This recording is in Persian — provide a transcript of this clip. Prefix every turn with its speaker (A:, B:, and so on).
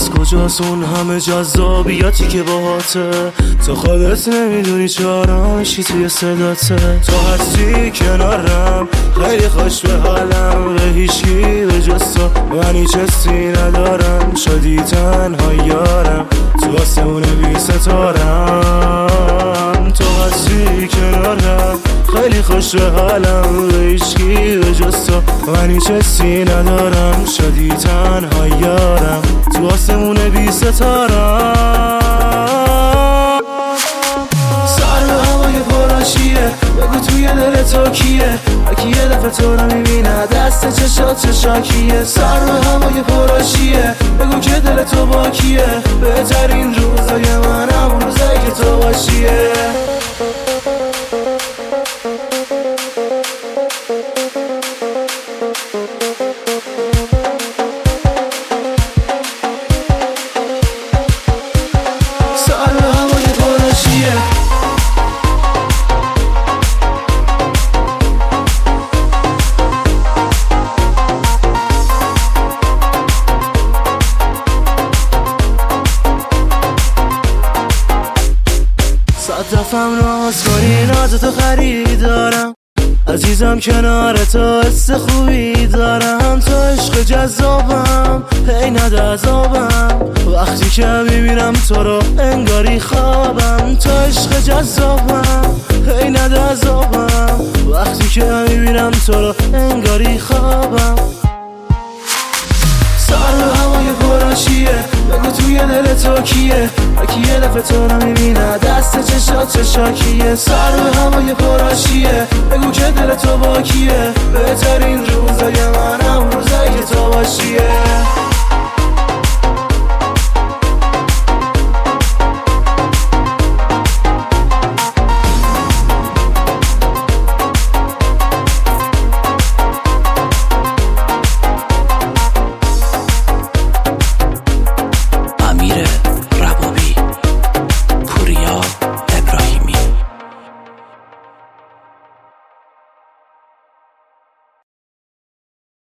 A: از کجاست اون همه جذابیتی که باهاته؟ تو خودت نمیدونی چاراشی توی صداته. تو هستی کنارم خیلی خوش به حالم، به هیچکی به جز تو من هیچ حسی ندارم. شدی تنها یارم تو آسمون بی ستارم. تو هستی کنارم خیلی خوش به حالم، به هیچکی به جز تو من هیچ حسی ندارم. شدی تنها یارم تو آسمون بی ستارم. سر به هوای پراشیه، بگو توی دل تو کیه؟ هرکی یه دفعه تو رو میبینه دست چشات چه شاکیه. سر به هوای پراشیه، بگو که دل تو با کیه؟ بهترین روزای من همون روزایی که تو باشیه. دفعم ناز کنی ناز تو خریدارم، عزیزم کنار تو حس خوبی دارم. تو عشق جذابم هی نده عذابم، وقتی که میبینم تو رو انگاری خوابم. تو عشق جذابم هی نده عذابم، وقتی که میبینم تو رو انگاری خوابم. سر به هوای پراشیه، بگو توی دل تو کیه؟ هرکی یه دفعه تو رو میبینه دست چشات چه شاکیه. سر به هوای پراشیه، بگو که دل تو با کیه؟ بهترین روزای من همون روز